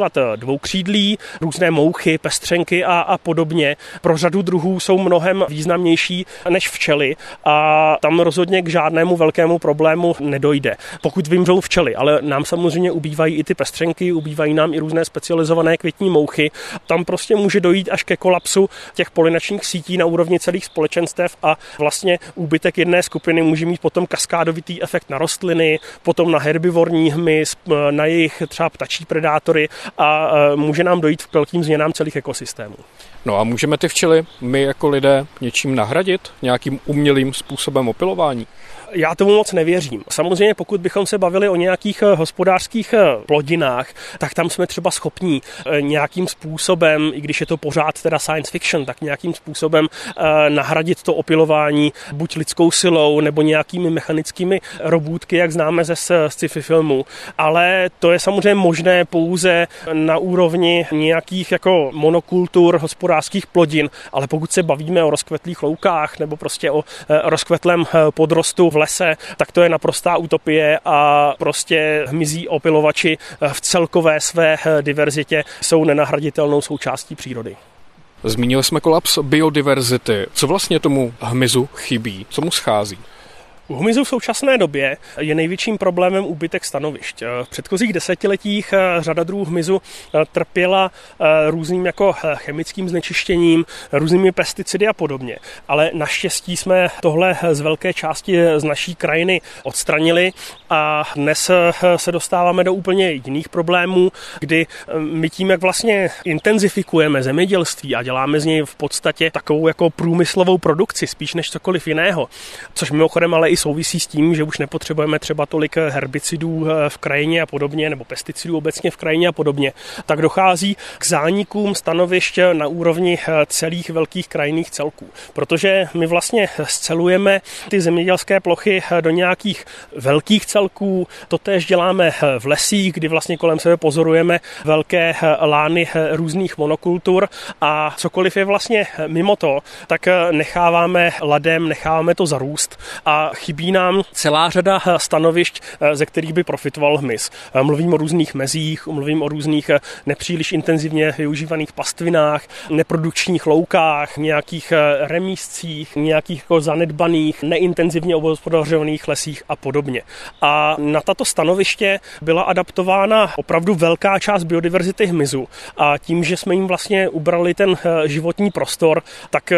například dvoukřídlí, různé mouchy, pestřenky a podobně. Pro řadu druhů jsou mnohem významnější než včely a tam rozhodně k žádnému velkému problému nedojde. Pokud vymřou včely, ale nám samozřejmě ubývají i ty pestřenky, ubývají nám i různé specializované květní mouchy. Tam prostě může dojít až ke kolapsu těch polinačních sítí na úrovni celých společenstev a vlastně úbytek jedné skupiny může mít potom kaskádovitý efekt na rostliny, potom na herbivorní hmyz, na jejich třeba ptačí predátory a může nám dojít k velkým změnám celých ekosystémů. No a můžeme ty včely my jako lidé něčím nahradit? Nějakým umělým způsobem opylování? Já tomu moc nevěřím. Samozřejmě pokud bychom se bavili o nějakých hospodářských plodinách, tak tam jsme třeba schopní nějakým způsobem, i když je to pořád teda science fiction, tak nějakým způsobem nahradit to opylování buď lidskou silou nebo nějakými mechanickými robůtky, jak známe ze sci-fi filmů. Ale to je samozřejmě možné pouze na úrovni nějakých jako monokultur hospodářských plodin, ale pokud se bavíme o rozkvetlých loukách nebo prostě o rozkvetlém podrostu v lese, tak to je naprostá utopie a prostě hmyzí opylovači v celkové své diverzitě jsou nenahraditelnou součástí přírody. Zmínili jsme kolaps biodiverzity. Co vlastně tomu hmyzu chybí? Co mu schází? U hmyzu v současné době je největším problémem úbytek stanovišť. V předchozích desetiletích řada druhů hmyzu trpěla různým jako chemickým znečištěním, různými pesticidy a podobně. Ale naštěstí jsme tohle z velké části z naší krajiny odstranili a dnes se dostáváme do úplně jiných problémů, kdy my tím, jak vlastně intenzifikujeme zemědělství a děláme z něj v podstatě takovou jako průmyslovou produkci spíš než cokoliv jiného, což mimochodem ale i souvisí s tím, že už nepotřebujeme třeba tolik herbicidů v krajině a podobně, nebo pesticidů obecně v krajině a podobně, tak dochází k zánikům stanovišť na úrovni celých velkých krajinných celků. Protože my vlastně scelujeme ty zemědělské plochy do nějakých velkých celků, totéž děláme v lesích, kdy vlastně kolem sebe pozorujeme velké lány různých monokultur a cokoliv je vlastně mimo to, tak necháváme ladem, necháváme to zarůst a chybí nám celá řada stanovišť, ze kterých by profitoval hmyz. Mluvím o různých mezích, mluvím o různých nepříliš intenzivně využívaných pastvinách, neprodukčních loukách, nějakých remízcích, nějakých jako zanedbaných, neintenzivně obhospodařovaných lesích a podobně. A na tato stanoviště byla adaptována opravdu velká část biodiverzity hmyzu a tím, že jsme jim vlastně ubrali ten životní prostor, tak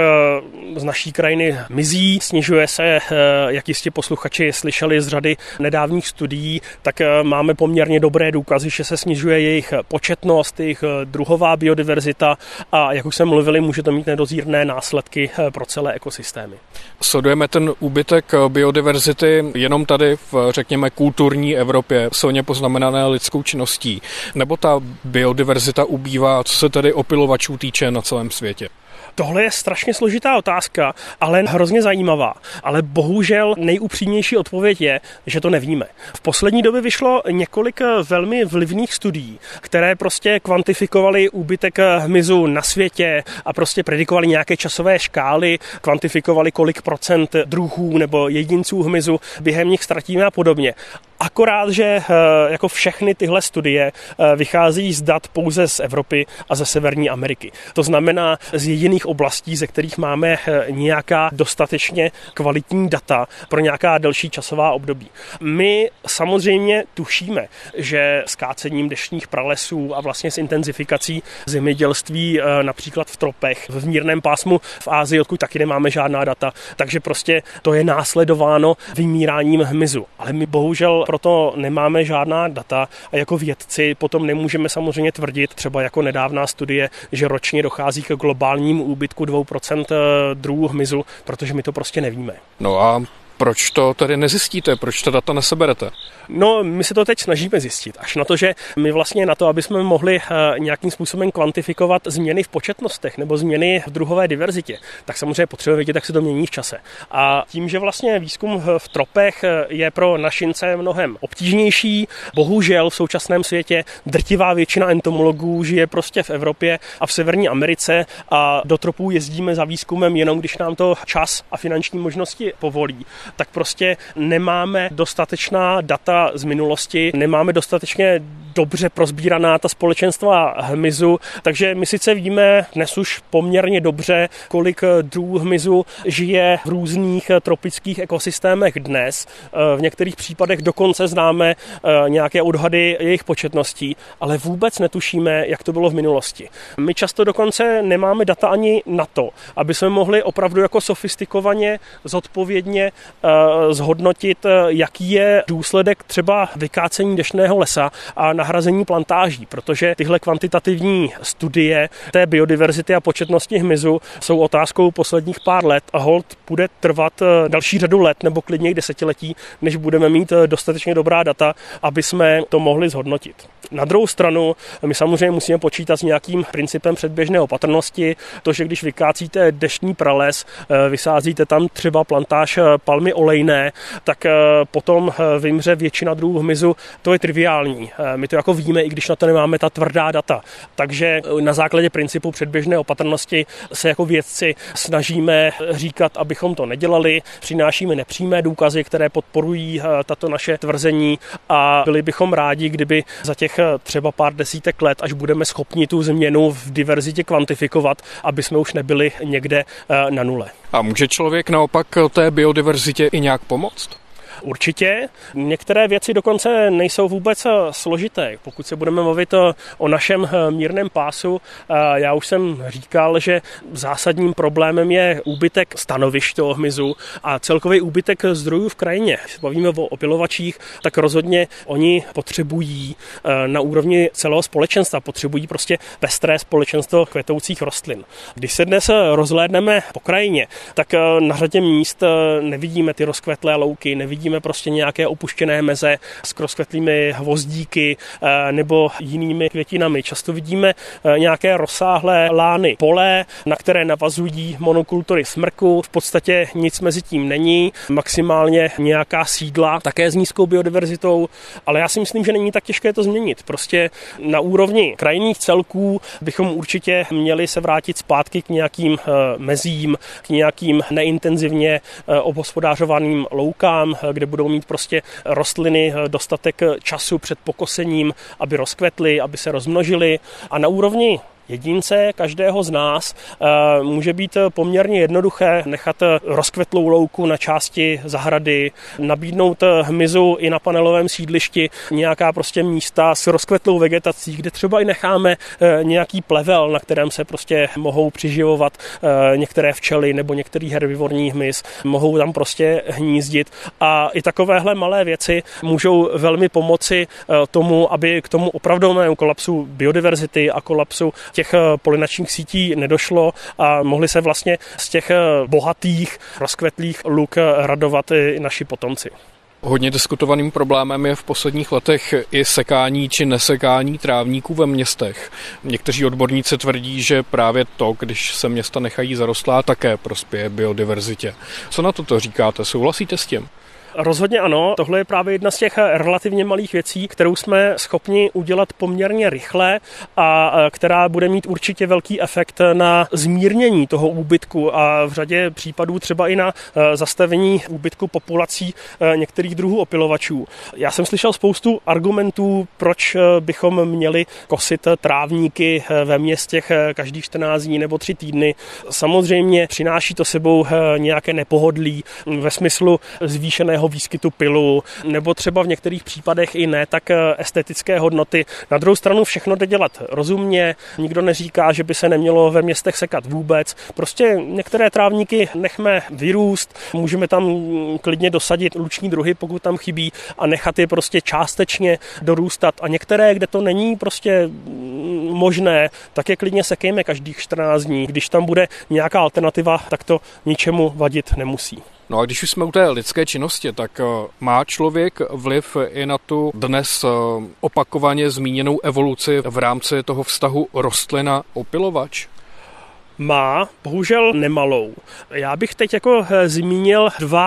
z naší krajiny mizí, snižuje se, jak jistě posluchači slyšeli z řady nedávných studií, tak máme poměrně dobré důkazy, že se snižuje jejich početnost, jejich druhová biodiverzita a jak už jsme mluvili, může to mít nedozírné následky pro celé ekosystémy. Sledujeme ten úbytek biodiverzity jenom tady v, řekněme, kulturní Evropě, silně poznamenané lidskou činností, nebo ta biodiverzita ubývá, co se tedy opylovačů týče na celém světě? Tohle je strašně složitá otázka, ale hrozně zajímavá. Ale bohužel nejupřímnější odpověď je, že to nevíme. V poslední době vyšlo několik velmi vlivných studií, které prostě kvantifikovaly úbytek hmyzu na světě a prostě predikovali nějaké časové škály, kvantifikovali kolik procent druhů nebo jedinců hmyzu během nich ztratíme a podobně. Akorát, že jako všechny tyhle studie vychází z dat pouze z Evropy a ze Severní Ameriky. To znamená z jediných oblastí, ze kterých máme nějaká dostatečně kvalitní data pro nějaká delší časová období. My samozřejmě tušíme, že s kácením deštných pralesů a vlastně s intenzifikací zemědělství například v tropech, v mírném pásmu v Asii, odkud taky nemáme žádná data, takže prostě to je následováno vymíráním hmyzu. Ale my bohužel proto nemáme žádná data a jako vědci potom nemůžeme samozřejmě tvrdit, třeba jako nedávná studie, že ročně dochází k globálnímu úbytku 2% druhů hmyzu, protože my to prostě nevíme. No a proč to tedy nezjistíte? Proč ta data neseberete? No, my se to teď snažíme zjistit. Až na to, že my vlastně na to, aby jsme mohli nějakým způsobem kvantifikovat změny v početnostech nebo změny v druhové diverzitě, tak samozřejmě potřebujeme vědět, jak se to mění v čase. A tím, že vlastně výzkum v tropech je pro našince mnohem obtížnější, bohužel v současném světě drtivá většina entomologů žije prostě v Evropě a v Severní Americe a do tropů jezdíme za výzkumem jenom, když nám to čas a finanční možnosti povolí. tak prostě nemáme dostatečná data z minulosti, nemáme dostatečně dobře prozbíraná ta společenstva hmyzu, takže my sice víme dnes už poměrně dobře, kolik druhů hmyzu žije v různých tropických ekosystémech dnes. V některých případech dokonce známe nějaké odhady jejich početností, ale vůbec netušíme, jak to bylo v minulosti. My často dokonce nemáme data ani na to, aby jsme mohli opravdu jako sofistikovaně, zodpovědně zhodnotit, jaký je důsledek třeba vykácení deštného lesa a nahrazení plantáží, protože tyhle kvantitativní studie té biodiverzity a početnosti hmyzu jsou otázkou posledních pár let a holt bude trvat další řadu let nebo klidně i desetiletí, než budeme mít dostatečně dobrá data, aby jsme to mohli zhodnotit. Na druhou stranu, my samozřejmě musíme počítat s nějakým principem předběžné opatrnosti. To, že když vykácíte deštný prales, vysázíte tam třeba plantáž palmy olejné, tak potom vymře většina druhů hmyzu. To je triviální. My to jako víme, i když na to nemáme ta tvrdá data. Takže na základě principu předběžné opatrnosti se jako vědci snažíme říkat, abychom to nedělali. Přinášíme nepřímé důkazy, které podporují tato naše tvrzení a byli bychom rádi, kdyby za těch třeba pár desítek let, až budeme schopni tu změnu v diverzitě kvantifikovat, aby jsme už nebyli někde na nule. A může člověk naopak té biodiverzitě i nějak pomoct? Určitě. Některé věci dokonce nejsou vůbec složité. Pokud se budeme mluvit o našem mírném pásu, já už jsem říkal, že zásadním problémem je úbytek stanovišť toho hmyzu a celkový úbytek zdrojů v krajině. Když bavíme o opylovačích, tak rozhodně oni potřebují na úrovni celého společenstva, potřebují prostě pestré společenstvo kvetoucích rostlin. Když se dnes rozhlédneme po krajině, tak na řadě míst nevidíme ty rozkvetlé louky, nevidíme prostě nějaké opuštěné meze s rozkvetlými hvozdíky nebo jinými květinami. Často vidíme nějaké rozsáhlé lány pole, na které navazují monokultury smrku. V podstatě nic mezi tím není. Maximálně nějaká sídla, také s nízkou biodiverzitou, ale já si myslím, že není tak těžké to změnit. Prostě na úrovni krajinných celků bychom určitě měli se vrátit zpátky k nějakým mezím, k nějakým neintenzivně obhospodářovaným loukám, kde budou mít prostě rostliny dostatek času před pokosením, aby rozkvetly, aby se rozmnožily. A na úrovni jedince, každého z nás, může být poměrně jednoduché nechat rozkvetlou louku na části zahrady, nabídnout hmyzu i na panelovém sídlišti nějaká prostě místa s rozkvetlou vegetací, kde třeba i necháme nějaký plevel, na kterém se prostě mohou přiživovat některé včely nebo některý herbivorní hmyz, mohou tam prostě hnízdit a i takovéhle malé věci můžou velmi pomoci tomu, aby k tomu opravdovému kolapsu biodiverzity a kolapsu těch polinačních sítí nedošlo a mohli se vlastně z těch bohatých, rozkvetlých luk radovat i naši potomci. Hodně diskutovaným problémem je v posledních letech i sekání či nesekání trávníků ve městech. Někteří odborníci tvrdí, že právě to, když se města nechají zarostlá, také prospěje biodiverzitě. Co na toto říkáte? Souhlasíte s tím? Rozhodně ano, tohle je právě jedna z těch relativně malých věcí, kterou jsme schopni udělat poměrně rychle a která bude mít určitě velký efekt na zmírnění toho úbytku a v řadě případů třeba i na zastavení úbytku populací některých druhů opylovačů. Já jsem slyšel spoustu argumentů, proč bychom měli kosit trávníky ve městech každých 14 dní nebo 3 týdny. Samozřejmě přináší to sebou nějaké nepohodlí ve smyslu zvýšeného výskytu pylu, nebo třeba v některých případech i ne tak estetické hodnoty. Na druhou stranu všechno jde dělat rozumně, nikdo neříká, že by se nemělo ve městech sekat vůbec. Prostě některé trávníky nechme vyrůst, můžeme tam klidně dosadit luční druhy, pokud tam chybí, a nechat je prostě částečně dorůstat. A některé, kde to není prostě možné, tak je klidně sekejme každých 14 dní. Když tam bude nějaká alternativa, tak to ničemu vadit nemusí. No a když už jsme u té lidské činnosti, tak má člověk vliv i na tu dnes opakovaně zmíněnou evoluci v rámci toho vztahu rostlina-opylovač? Má, bohužel nemalou. Já bych teď zmínil 2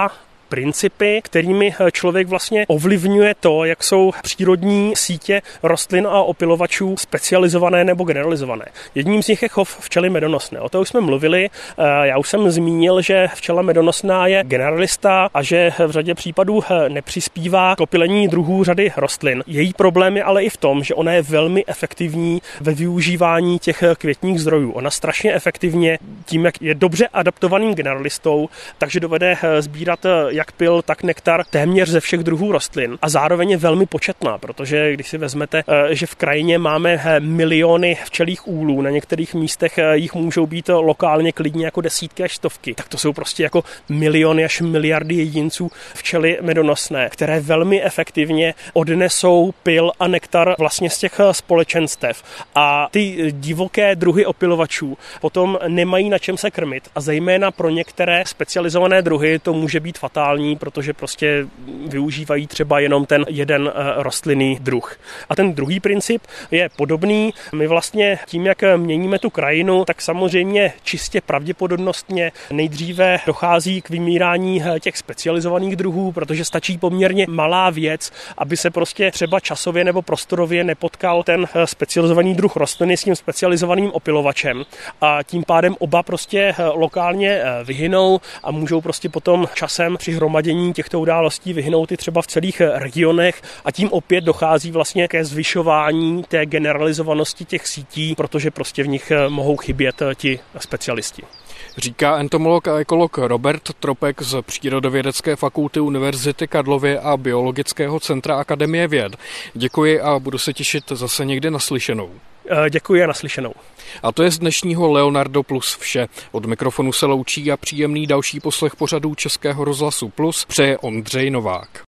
principy, kterými člověk vlastně ovlivňuje to, jak jsou přírodní sítě rostlin a opylovačů specializované nebo generalizované. Jedním z nich je chov včely medonosné. O tom už jsme mluvili. Já už jsem zmínil, že včela medonosná je generalista a že v řadě případů nepřispívá k opylení druhů řady rostlin. Její problém je ale i v tom, že ona je velmi efektivní ve využívání těch květních zdrojů. Ona strašně efektivně tím, jak je dobře adaptovaným generalistou, takže dovede sbírat jak pyl, tak nektar téměř ze všech druhů rostlin a zároveň je velmi početná, protože když si vezmete, že v krajině máme miliony včelích úlů, na některých místech jich můžou být lokálně klidně jako desítky až stovky, tak to jsou prostě jako miliony až miliardy jedinců včely medonosné, které velmi efektivně odnesou pyl a nektar vlastně z těch společenstev. A ty divoké druhy opylovačů potom nemají na čem se krmit a zejména pro některé specializované druhy to může být fatální, protože prostě využívají třeba jenom ten jeden rostlinný druh. A ten druhý princip je podobný. My vlastně tím, jak měníme tu krajinu, tak samozřejmě čistě pravděpodobnostně nejdříve dochází k vymírání těch specializovaných druhů, protože stačí poměrně malá věc, aby se prostě třeba časově nebo prostorově nepotkal ten specializovaný druh rostliny s tím specializovaným opylovačem a tím pádem oba prostě lokálně vyhynou a můžou prostě potom časem při hromadění těchto událostí vyhynout i třeba v celých regionech a tím opět dochází vlastně ke zvyšování té generalizovanosti těch sítí, protože prostě v nich mohou chybět ti specialisti. Říká entomolog a ekolog Robert Tropek z Přírodovědecké fakulty Univerzity Karlovy a Biologického centra Akademie věd. Děkuji a budu se těšit zase někde naslyšenou. Děkuji a naslyšenou. A to je z dnešního Leonardo Plus vše. Od mikrofonu se loučí a příjemný další poslech pořadů Českého rozhlasu Plus přeje Ondřej Novák.